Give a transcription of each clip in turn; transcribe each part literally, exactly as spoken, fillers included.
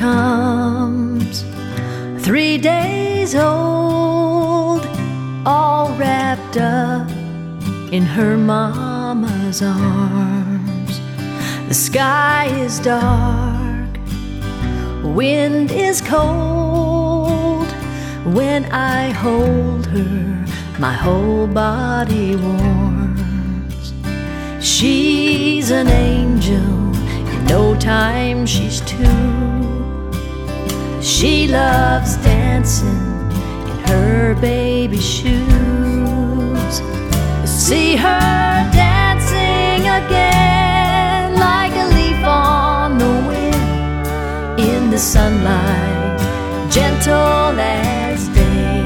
comes, three days old, all wrapped up in her mama's arms. The sky is dark, wind is cold. When I hold her, my whole body warms. She's an angel, in no time she's two. She loves dancing in her baby shoes. See her dancing again, like a leaf on the wind, in the sunlight, gentle as day.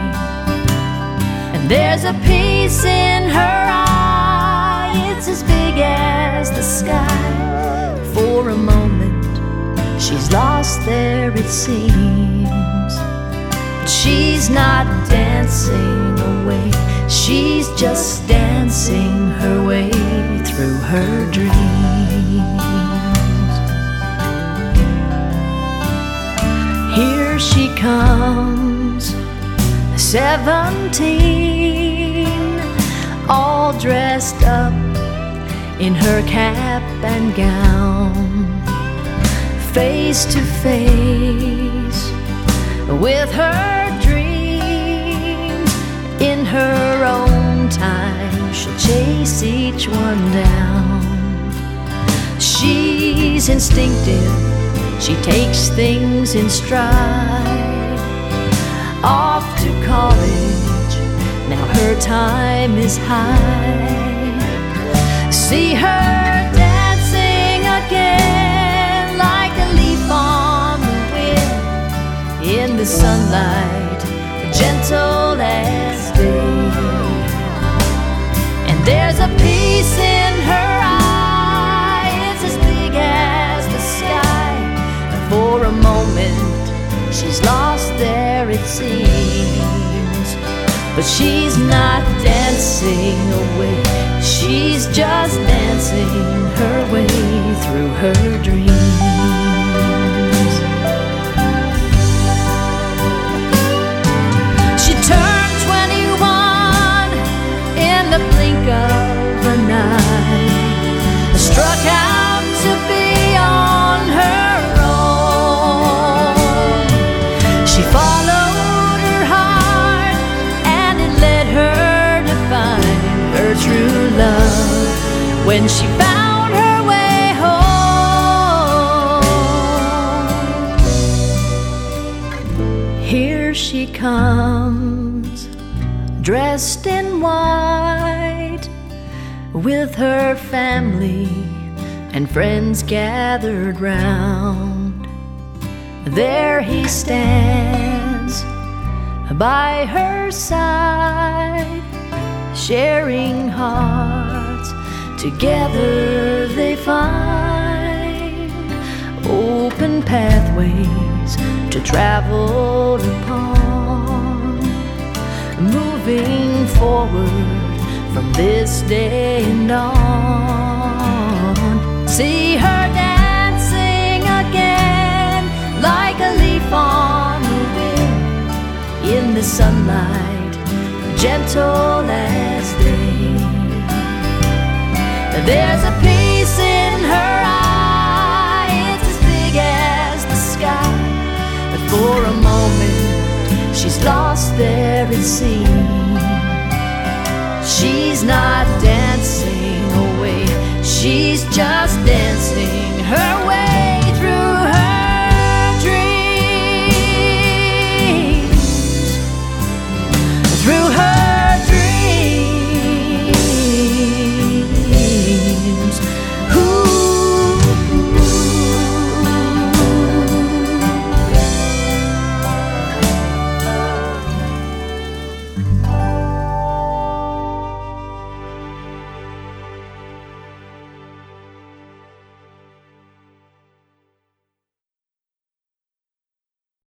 And there's a peace in her eye, it's as big as the sky. For a moment she's lost there, it seems. But she's not dancing away, she's just dancing her way through her dreams. Here she comes, seventeen, all dressed up in her cap and gown, face to face with her dreams. In her own time, she'll chase each one down. She's instinctive, she takes things in stride. Off to college, now her time is high. See her dancing again, like a leaf on the wind, in the sunlight, gentle as day. And there's a peace in her eye, it's as big as the sky. For a moment she's lost there, it seems. But she's not dancing away, she's just dancing her way through her dreams. She turned twenty-one in the blink of an eye, struck out to be on her own. She followed her heart and it led her to find her true love when she found her way home. Here she comes, dressed in white, with her family and friends gathered round. There he stands by her side, sharing hearts, together they find open pathways to travel upon, moving forward from this day and on. See her dancing again, like a leaf on the wind, in the sunlight, gentle as day. There's a peace in her eye, it's as big as the sky. But for a moment she's lost there, it seems. She's not dancing away, she's just dancing her way